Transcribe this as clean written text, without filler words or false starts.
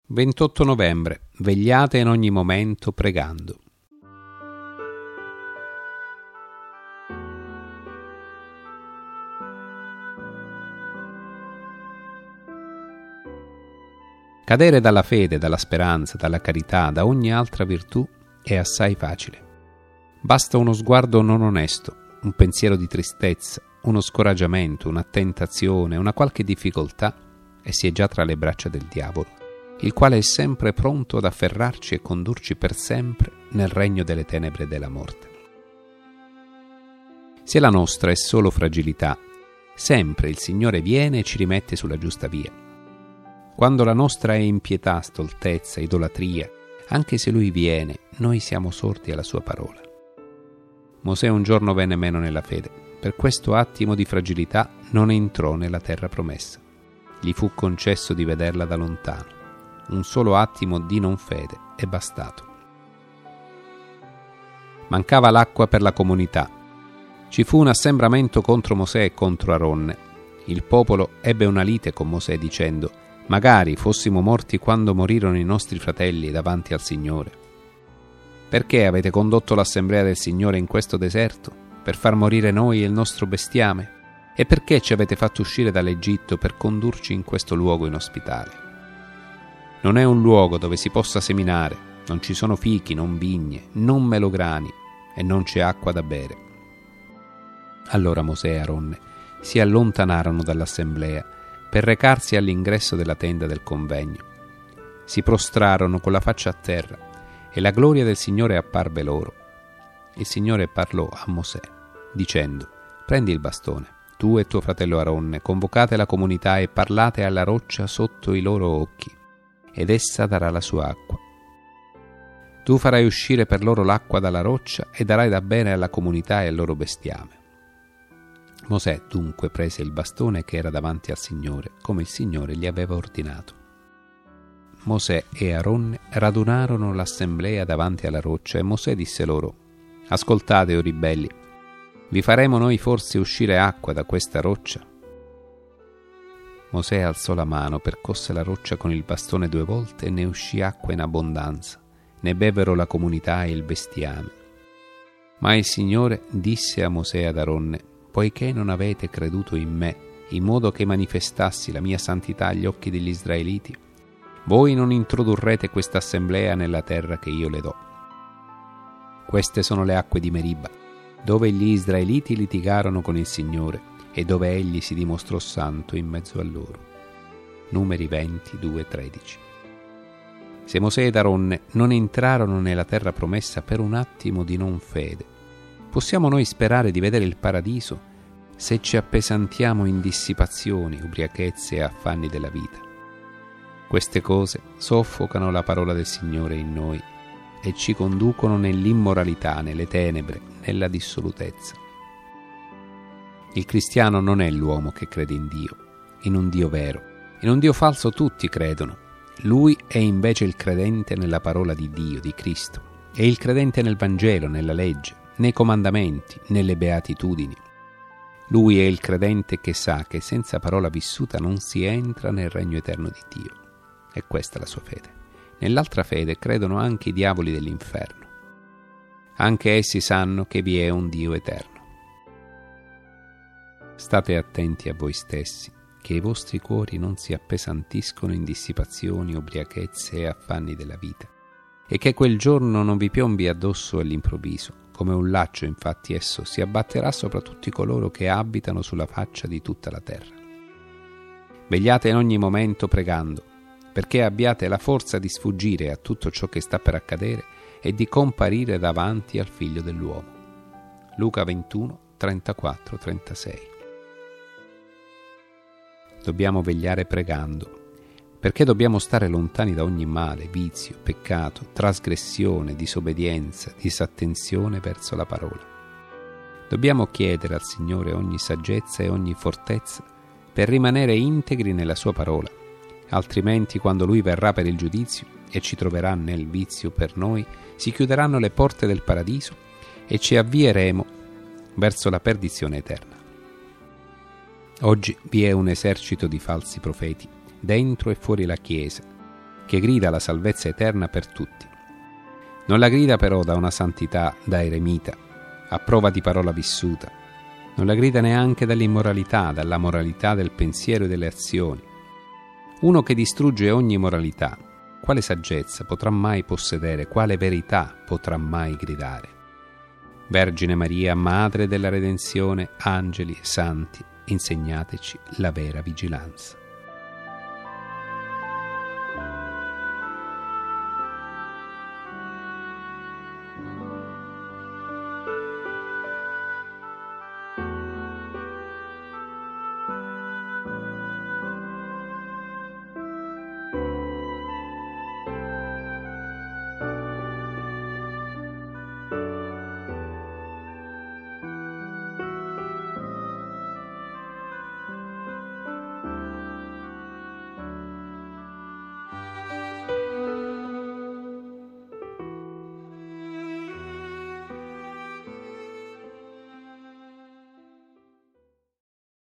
28 novembre. Vegliate in ogni momento pregando. Cadere dalla fede, dalla speranza, dalla carità, da ogni altra virtù è assai facile. Basta uno sguardo non onesto, un pensiero di tristezza, uno scoraggiamento, una tentazione, una qualche difficoltà e si è già tra le braccia del diavolo, il quale è sempre pronto ad afferrarci e condurci per sempre nel regno delle tenebre e della morte. Se la nostra è solo fragilità, sempre il Signore viene e ci rimette sulla giusta via. Quando la nostra è impietà, stoltezza, idolatria, anche se Lui viene, noi siamo sordi alla Sua parola. Mosè un giorno venne meno nella fede. Per questo attimo di fragilità non entrò nella terra promessa. Gli fu concesso di vederla da lontano. Un solo attimo di non fede è bastato. Mancava l'acqua per la comunità. Ci fu un assembramento contro Mosè e contro Aronne. Il popolo ebbe una lite con Mosè dicendo: «Magari fossimo morti quando morirono i nostri fratelli davanti al Signore. Perché avete condotto l'assemblea del Signore in questo deserto? Per far morire noi e il nostro bestiame? E perché ci avete fatto uscire dall'Egitto per condurci in questo luogo inospitale? Non è un luogo dove si possa seminare, non ci sono fichi, non vigne, non melograni e non c'è acqua da bere». Allora Mosè e Aronne si allontanarono dall'assemblea per recarsi all'ingresso della tenda del convegno. Si prostrarono con la faccia a terra e la gloria del Signore apparve loro. Il Signore parlò a Mosè, dicendo: «Prendi il bastone, tu e tuo fratello Aronne, convocate la comunità e parlate alla roccia sotto i loro occhi, ed essa darà la sua acqua. Tu farai uscire per loro l'acqua dalla roccia e darai da bere alla comunità e al loro bestiame». Mosè dunque prese il bastone che era davanti al Signore, come il Signore gli aveva ordinato. Mosè e Aronne radunarono l'assemblea davanti alla roccia e Mosè disse loro: «Ascoltate, o ribelli, vi faremo noi forse uscire acqua da questa roccia?» Mosè alzò la mano, percosse la roccia con il bastone 2 volte e ne uscì acqua in abbondanza. Ne bevvero la comunità e il bestiame. Ma il Signore disse a Mosè e ad Aronne: «Poiché non avete creduto in me, in modo che manifestassi la mia santità agli occhi degli israeliti, voi non introdurrete questa assemblea nella terra che io le do. Queste sono le acque di Meriba, dove gli israeliti litigarono con il Signore e dove egli si dimostrò santo in mezzo a loro». Numeri 22:13. Se Mosè ed Aronne non entrarono nella terra promessa per un attimo di non fede, possiamo noi sperare di vedere il paradiso se ci appesantiamo in dissipazioni, ubriachezze e affanni della vita? Queste cose soffocano la parola del Signore in noi e ci conducono nell'immoralità, nelle tenebre, nella dissolutezza. Il cristiano non è l'uomo che crede in Dio, in un Dio vero. In un Dio falso tutti credono. Lui è invece il credente nella parola di Dio, di Cristo. È il credente nel Vangelo, nella legge, nei comandamenti, nelle beatitudini. Lui è il credente che sa che senza parola vissuta non si entra nel regno eterno di Dio. E questa è la sua fede. Nell'altra fede credono anche i diavoli dell'inferno. Anche essi sanno che vi è un Dio eterno. State attenti a voi stessi, che i vostri cuori non si appesantiscono in dissipazioni, ubriachezze e affanni della vita, e che quel giorno non vi piombi addosso all'improvviso. Come un laccio, infatti, esso si abbatterà sopra tutti coloro che abitano sulla faccia di tutta la terra. Vegliate in ogni momento pregando, perché abbiate la forza di sfuggire a tutto ciò che sta per accadere e di comparire davanti al Figlio dell'uomo. Luca 21, 34-36. Dobbiamo vegliare pregando, perché dobbiamo stare lontani da ogni male, vizio, peccato, trasgressione, disobbedienza, disattenzione verso la parola. Dobbiamo chiedere al Signore ogni saggezza e ogni fortezza per rimanere integri nella sua parola, altrimenti quando Lui verrà per il giudizio e ci troverà nel vizio per noi, si chiuderanno le porte del paradiso e ci avvieremo verso la perdizione eterna. Oggi vi è un esercito di falsi profeti, dentro e fuori la Chiesa, che grida la salvezza eterna per tutti. Non la grida però da una santità da eremita, a prova di parola vissuta. Non la grida neanche dall'immoralità, dalla moralità del pensiero e delle azioni. Uno che distrugge ogni moralità, quale saggezza potrà mai possedere, quale verità potrà mai gridare? Vergine Maria, Madre della Redenzione, angeli e santi, insegnateci la vera vigilanza.